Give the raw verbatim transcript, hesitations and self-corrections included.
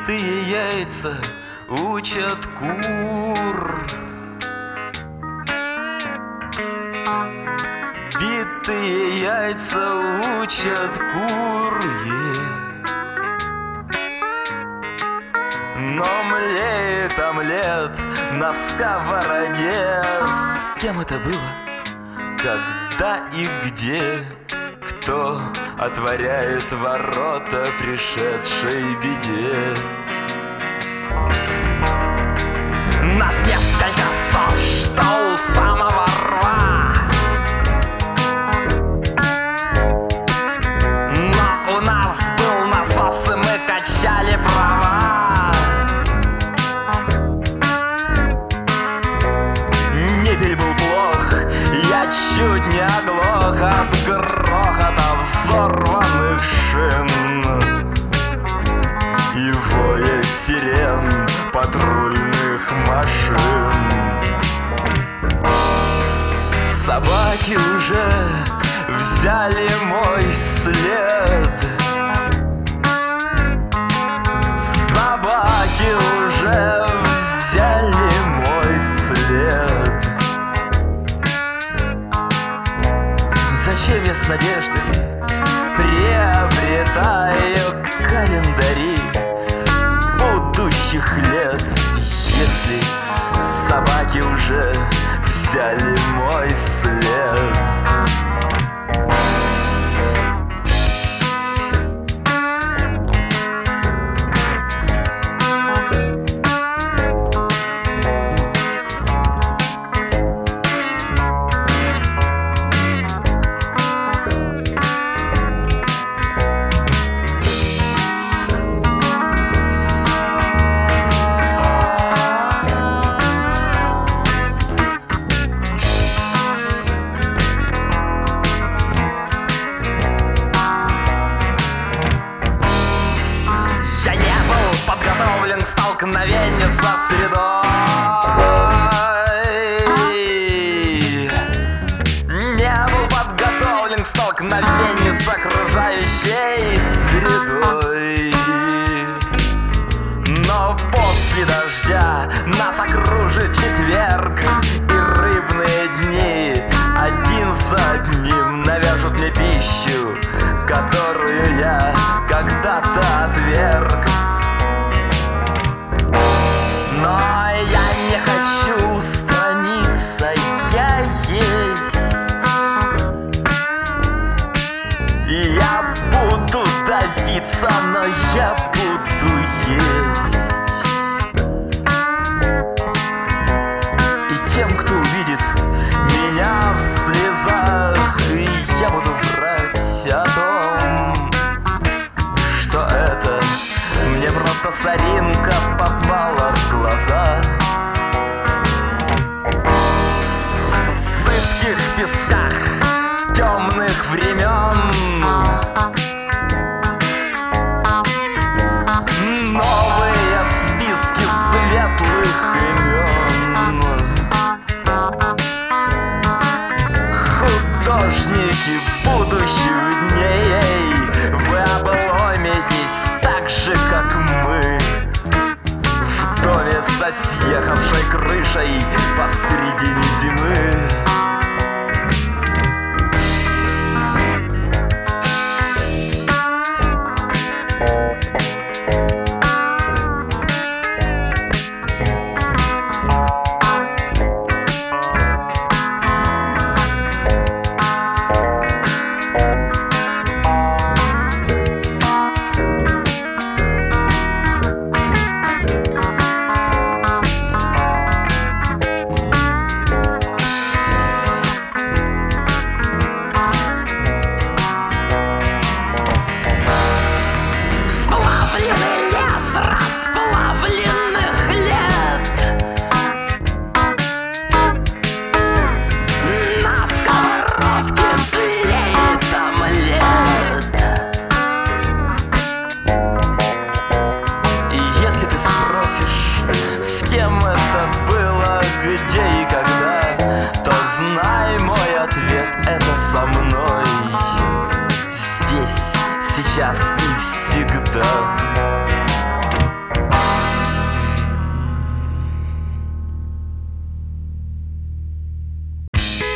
Битые яйца учат кур. Битые яйца учат кур, yeah. Но млеет омлет на сковороде. С кем это было? Когда и где? Кто отворяет ворота пришедшей беде? Нас несколько сот, что у самого рва, но у нас был насос, и мы качали права. Небель был плох, я чуть не оглох от грохота взорванных шин и воя сирен патрульных машин. Собаки уже взяли мой след. Собаки уже взяли мой след. Зачем я с надеждой приобретаю календари будущих лет, если собаки уже взяли мой след? Подготовлен к столкновению со средой. Не был подготовлен к столкновению с окружающей средой. Но после дождя нас окружит четверг, и рыбные дни один за одним навяжут мне пищу, которую я когда-то отверг. Но я не хочу устраниться, я есть. И я буду давиться, но я буду есть. И тем, кто увидит меня в слезах, я буду врать о том, что это мне просто соринка попала в глаза. В зыбких песках темных времен новые списки светлых имен. Художники будущих дней, вы обломитесь так же, как мы, в доме со съехавшей крышей посредине зимы. со мной здесь, сейчас и всегда.